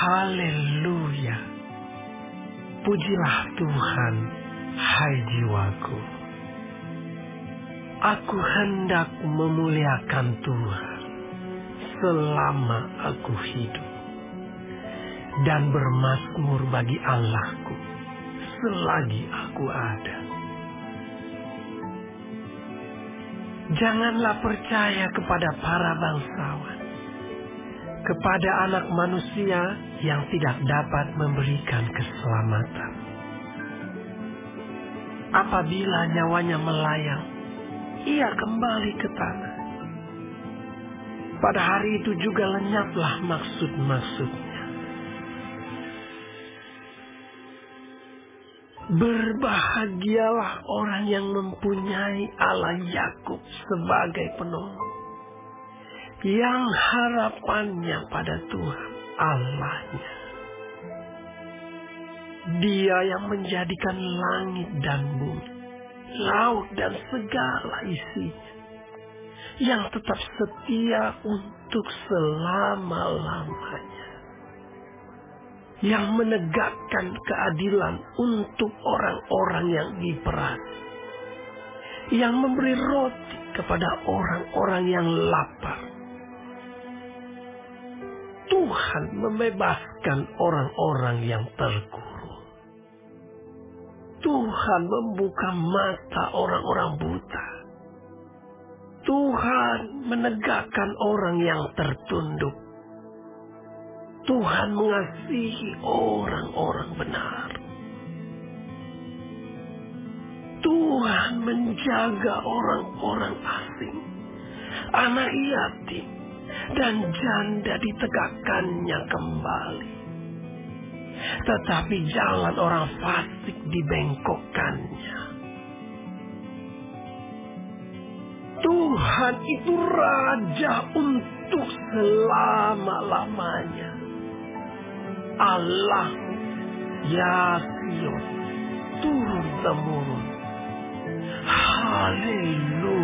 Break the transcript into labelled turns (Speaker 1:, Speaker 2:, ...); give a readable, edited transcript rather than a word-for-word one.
Speaker 1: Haleluya. Pujilah Tuhan, hai jiwaku. Aku hendak memuliakan Tuhan selama aku hidup, dan bermazmur bagi Allahku selagi aku ada. Janganlah percaya kepada para bangsawan, kepada anak manusia yang tidak dapat memberikan keselamatan. Apabila nyawanya melayang, ia kembali ke tanah. Pada hari itu juga lenyaplah maksud-maksudnya. Berbahagialah orang yang mempunyai Allah Yakub sebagai penolong, yang harapannya pada Tuhan Allahnya. Dia yang menjadikan langit dan bumi, laut dan segala isinya, yang tetap setia untuk selama-lamanya, yang menegakkan keadilan untuk orang-orang yang diperas, yang memberi roti kepada orang-orang yang lapar. Tuhan membebaskan orang-orang yang terkurung. Tuhan membuka mata orang-orang buta. Tuhan menegakkan orang yang tertunduk. Tuhan mengasihi orang-orang benar. Tuhan menjaga orang-orang asing, anak yatim, dan janda ditegakkannya kembali. Tetapi jalan orang fasik dibengkokkannya. Tuhan itu Raja untuk selama-lamanya. Allah, ya Sion, turun-temurun. Haleluya.